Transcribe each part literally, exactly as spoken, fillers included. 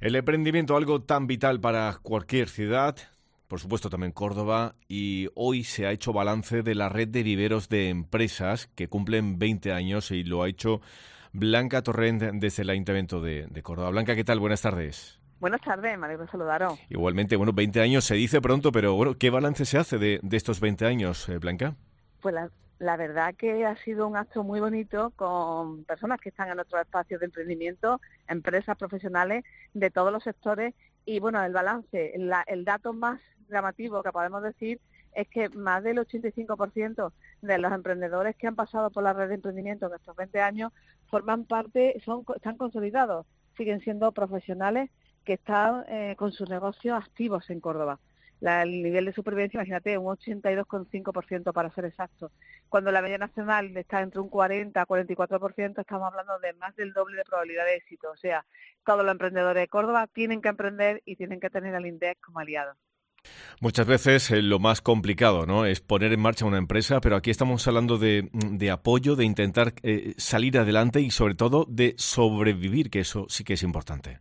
El emprendimiento, algo tan vital para cualquier ciudad, por supuesto también Córdoba, y hoy se ha hecho balance de la red de viveros de empresas que cumplen veinte años y lo ha hecho Blanca Torrent desde el Ayuntamiento de, de Córdoba. Blanca, ¿qué tal? Buenas tardes. Buenas tardes, me alegro de saludaros. Igualmente, bueno, veinte años se dice pronto, pero bueno, ¿qué balance se hace de, de estos veinte años, eh, Blanca? Pues la, la verdad que ha sido un acto muy bonito con personas que están en nuestros espacios de emprendimiento, empresas profesionales de todos los sectores y bueno, el balance, la, el dato más llamativo que podemos decir es que más del ochenta y cinco por ciento de los emprendedores que han pasado por la red de emprendimiento en estos veinte años forman parte, son están consolidados, siguen siendo profesionales que están eh, con sus negocios activos en Córdoba. La, el nivel de supervivencia, imagínate, un ochenta y dos coma cinco por ciento para ser exacto. Cuando la media nacional está entre un cuarenta a cuarenta y cuatro por ciento, estamos hablando de más del doble de probabilidad de éxito. O sea, todos los emprendedores de Córdoba tienen que emprender y tienen que tener al INDEC como aliado. Muchas veces eh, lo más complicado, ¿no?, es poner en marcha una empresa, pero aquí estamos hablando de, de apoyo, de intentar eh, salir adelante y sobre todo de sobrevivir, que eso sí que es importante.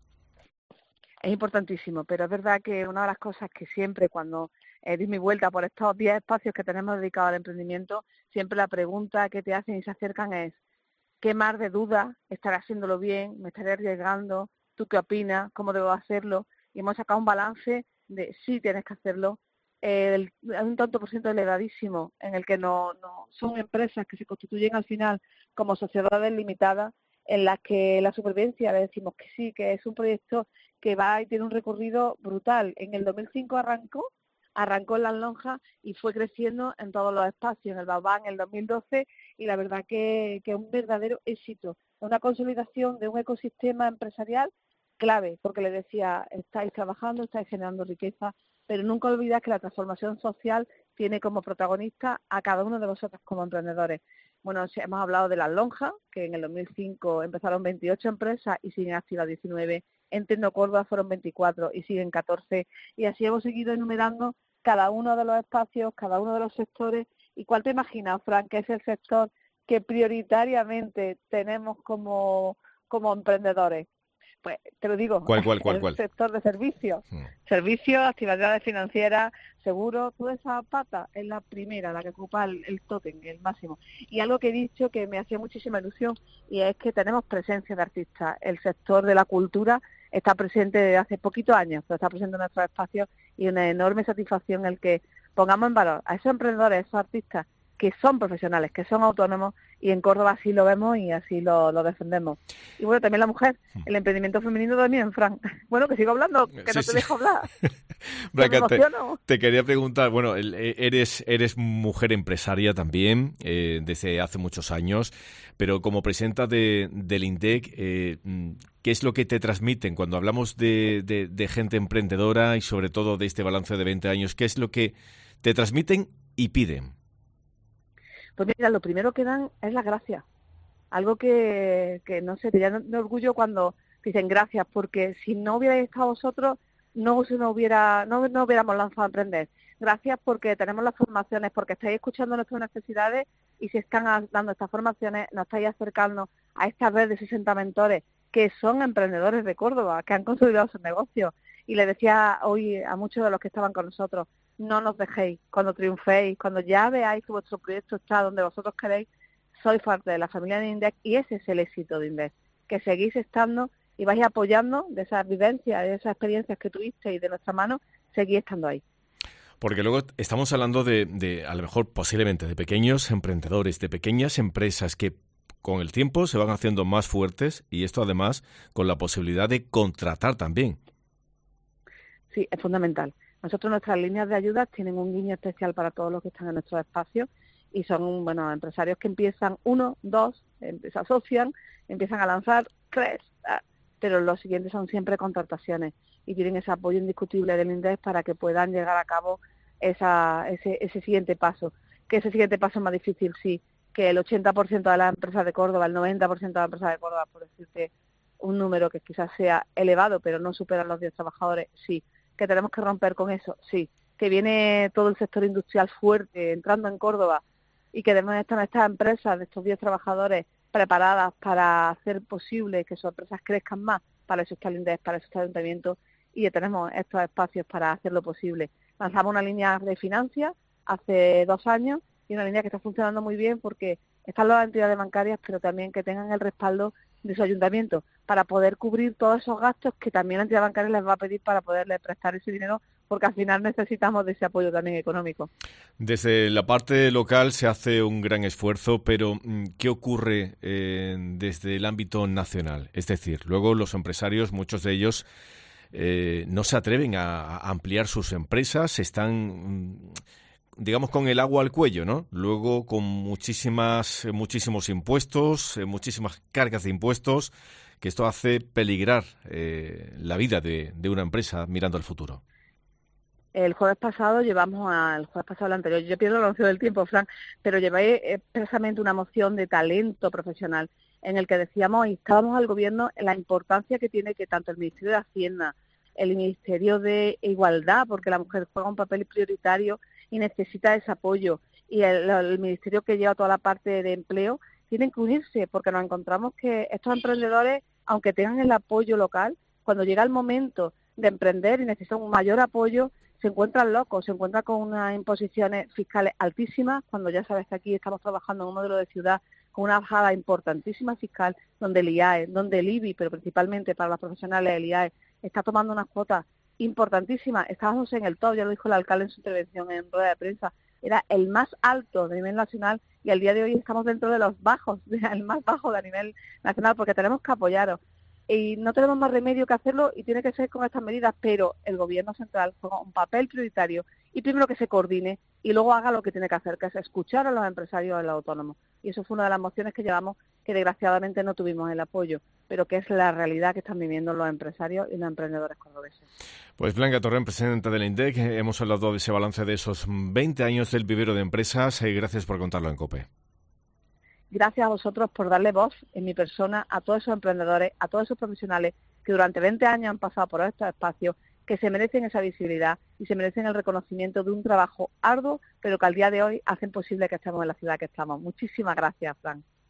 Es importantísimo, pero es verdad que una de las cosas que siempre cuando eh, di mi vuelta por estos diez espacios que tenemos dedicados al emprendimiento, siempre la pregunta que te hacen y se acercan es ¿qué mar de dudas? ¿Estaré haciéndolo bien? ¿Me estaré arriesgando? ¿Tú qué opinas? ¿Cómo debo hacerlo? Y hemos sacado un balance de sí tienes que hacerlo. Eh, hay un tanto por ciento elevadísimo en el que no, no son empresas que se constituyen al final como sociedades limitadas en las que la supervivencia le decimos que sí, que es un proyecto que va y tiene un recorrido brutal. En el dos mil cinco arrancó, arrancó en Las Lonjas y fue creciendo en todos los espacios, en el Baobab en el dos mil doce, y la verdad que, que es un verdadero éxito, una consolidación de un ecosistema empresarial clave, porque le decía, estáis trabajando, estáis generando riqueza, pero nunca olvidad que la transformación social tiene como protagonista a cada uno de vosotros como emprendedores. Bueno, hemos hablado de Las Lonjas, que en el dos mil cinco empezaron veintiocho empresas y siguen activas diecinueve. En Tecno Córdoba fueron veinticuatro y siguen catorce. Y así hemos seguido enumerando cada uno de los espacios, cada uno de los sectores. ¿Y cuál te imaginas, Fran, que es el sector que prioritariamente tenemos como, como emprendedores? Pues te lo digo, ¿Cuál, cuál, cuál, el cuál? sector de servicios. Hmm. Servicios, actividades financieras, seguros, toda esa pata es la primera, la que ocupa el, el tótem, el máximo. Y algo que he dicho que me hacía muchísima ilusión, y es que tenemos presencia de artistas. El sector de la cultura está presente desde hace poquitos años, pero está presente en nuestros espacios y una enorme satisfacción el que pongamos en valor a esos emprendedores, a esos artistas que son profesionales, que son autónomos, y en Córdoba así lo vemos y así lo, lo defendemos. Y bueno, también la mujer, el emprendimiento femenino también, Fran. Bueno, que sigo hablando, que Sí, no te sí. dejo hablar. Blanca, te, te, te quería preguntar, bueno, eres, eres mujer empresaria también, eh, desde hace muchos años, pero como presidenta de, del INDEC, eh, ¿qué es lo que te transmiten cuando hablamos de, de, de gente emprendedora y sobre todo de este balance de veinte años? ¿Qué es lo que te transmiten y piden? Pues mira, lo primero que dan es la gracia. Algo que, que no sé, te llena de orgullo cuando dicen gracias, porque si no hubierais estado vosotros, no se nos hubiera, no, no hubiéramos lanzado a emprender. Gracias porque tenemos las formaciones, porque estáis escuchando nuestras necesidades y si están dando estas formaciones, nos estáis acercando a esta red de sesenta mentores que son emprendedores de Córdoba, que han consolidado sus negocios. Y le decía hoy a muchos de los que estaban con nosotros, no nos dejéis, cuando triunféis, cuando ya veáis que vuestro proyecto está donde vosotros queréis, sois parte de la familia de INDEC y ese es el éxito de INDEC, que seguís estando y vais apoyando de esas vivencias, de esas experiencias que tuviste y de nuestra mano, seguís estando ahí. Porque luego estamos hablando de, de, a lo mejor posiblemente, de pequeños emprendedores, de pequeñas empresas que con el tiempo se van haciendo más fuertes y esto además con la posibilidad de contratar también. Sí, es fundamental. Nosotros nuestras líneas de ayuda tienen un guiño especial para todos los que están en nuestros espacios y son, bueno, empresarios que empiezan uno, dos, se asocian, empiezan a lanzar tres, pero los siguientes son siempre contrataciones y tienen ese apoyo indiscutible del INDEC para que puedan llegar a cabo esa, ese, ese siguiente paso. Que ese siguiente paso es más difícil, sí, que el ochenta por ciento de las empresas de Córdoba, el noventa por ciento de las empresas de Córdoba, por decirte un número que quizás sea elevado, pero no supera los diez trabajadores, sí. Que tenemos que romper con eso, sí, que viene todo el sector industrial fuerte entrando en Córdoba y que deben estar estas empresas de estos diez trabajadores preparadas para hacer posible que sus empresas crezcan más, para eso está el INDEC, para eso está el Ayuntamiento, y tenemos estos espacios para hacerlo posible. Lanzamos una línea de financia hace dos años y una línea que está funcionando muy bien porque están las entidades bancarias, pero también que tengan el respaldo de su ayuntamiento para poder cubrir todos esos gastos que también la entidad bancaria les va a pedir para poderle prestar ese dinero, porque al final necesitamos de ese apoyo también económico. Desde la parte local se hace un gran esfuerzo, pero ¿qué ocurre eh, desde el ámbito nacional? Es decir, luego los empresarios, muchos de ellos, eh, no se atreven a, a ampliar sus empresas, están, digamos, con el agua al cuello, ¿no? Luego con muchísimas, muchísimos impuestos, eh, muchísimas cargas de impuestos, que esto hace peligrar eh, la vida de, de una empresa mirando al futuro. El jueves pasado llevamos al jueves pasado el anterior, yo pierdo la noción del tiempo, Fran, pero llevé expresamente una moción de talento profesional en el que decíamos y estábamos al gobierno en la importancia que tiene que tanto el Ministerio de Hacienda, el Ministerio de Igualdad, porque la mujer juega un papel prioritario y necesita ese apoyo, y el, el Ministerio que lleva toda la parte de empleo, tienen que unirse, porque nos encontramos que estos emprendedores, aunque tengan el apoyo local, cuando llega el momento de emprender y necesitan un mayor apoyo, se encuentran locos, se encuentran con unas imposiciones fiscales altísimas, cuando ya sabes que aquí estamos trabajando en un modelo de ciudad con una bajada importantísima fiscal, donde el I A E, donde el I B I, pero principalmente para los profesionales el I A E, está tomando unas cuotas importantísimas. Estábamos en el top, ya lo dijo el alcalde en su intervención en rueda de prensa, era el más alto de nivel nacional y al día de hoy estamos dentro de los bajos, el más bajo de nivel nacional, porque tenemos que apoyaros. Y no tenemos más remedio que hacerlo y tiene que ser con estas medidas, pero el gobierno central juega un papel prioritario y primero que se coordine y luego haga lo que tiene que hacer, que es escuchar a los empresarios y a los autónomos. Y eso fue una de las mociones que llevamos, que desgraciadamente no tuvimos el apoyo, pero que es la realidad que están viviendo los empresarios y los emprendedores cordobeses. Pues Blanca Torrent, presidenta del INDEC, hemos hablado de ese balance de esos veinte años del vivero de empresas. Y gracias por contarlo en COPE. Gracias a vosotros por darle voz en mi persona a todos esos emprendedores, a todos esos profesionales que durante veinte años han pasado por estos espacios, que se merecen esa visibilidad y se merecen el reconocimiento de un trabajo arduo, pero que al día de hoy hacen posible que estemos en la ciudad que estamos. Muchísimas gracias, Fran.